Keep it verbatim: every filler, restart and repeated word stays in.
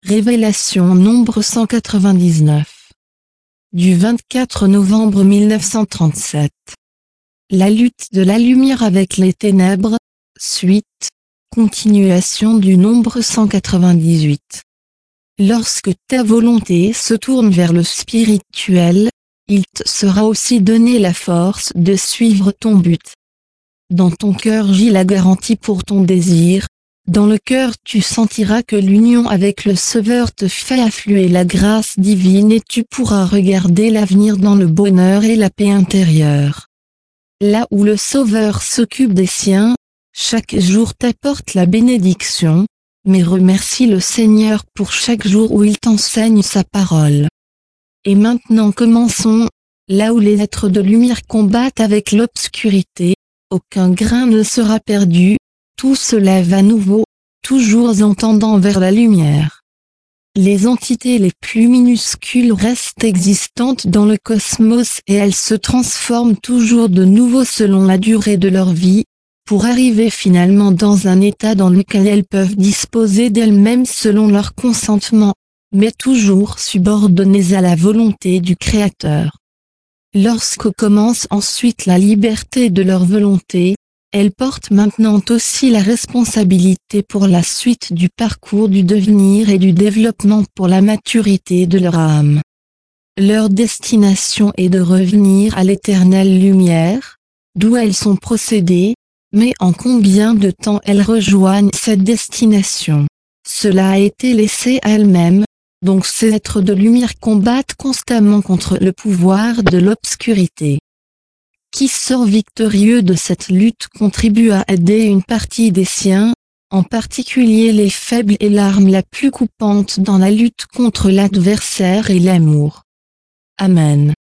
Révélation nombre cent quatre-vingt-dix-neuf. Du vingt-quatre novembre mille neuf cent trente-sept. La lutte de la lumière avec les ténèbres, suite, continuation du nombre cent quatre-vingt-dix-huit. Lorsque ta volonté se tourne vers le spirituel, il te sera aussi donné la force de suivre ton but. Dans ton cœur gît la garantie pour ton désir. Dans le cœur tu sentiras que l'union avec le Sauveur te fait affluer la grâce divine et tu pourras regarder l'avenir dans le bonheur et la paix intérieure. Là où le Sauveur s'occupe des siens, chaque jour t'apporte la bénédiction, mais remercie le Seigneur pour chaque jour où il t'enseigne sa parole. Et maintenant commençons, là où les êtres de lumière combattent avec l'obscurité, aucun grain ne sera perdu. Tout se lève à nouveau, toujours en tendant vers la lumière. Les entités les plus minuscules restent existantes dans le cosmos et elles se transforment toujours de nouveau selon la durée de leur vie, pour arriver finalement dans un état dans lequel elles peuvent disposer d'elles-mêmes selon leur consentement, mais toujours subordonnées à la volonté du Créateur. Lorsque commence ensuite la liberté de leur volonté, elles portent maintenant aussi la responsabilité pour la suite du parcours du devenir et du développement pour la maturité de leur âme. Leur destination est de revenir à l'éternelle lumière, d'où elles sont procédées, mais en combien de temps elles rejoignent cette destination, cela a été laissé à elles-mêmes, donc ces êtres de lumière combattent constamment contre le pouvoir de l'obscurité. Qui sort victorieux de cette lutte contribue à aider une partie des siens, en particulier les faibles et l'arme la plus coupante dans la lutte contre l'adversaire et l'amour. Amen.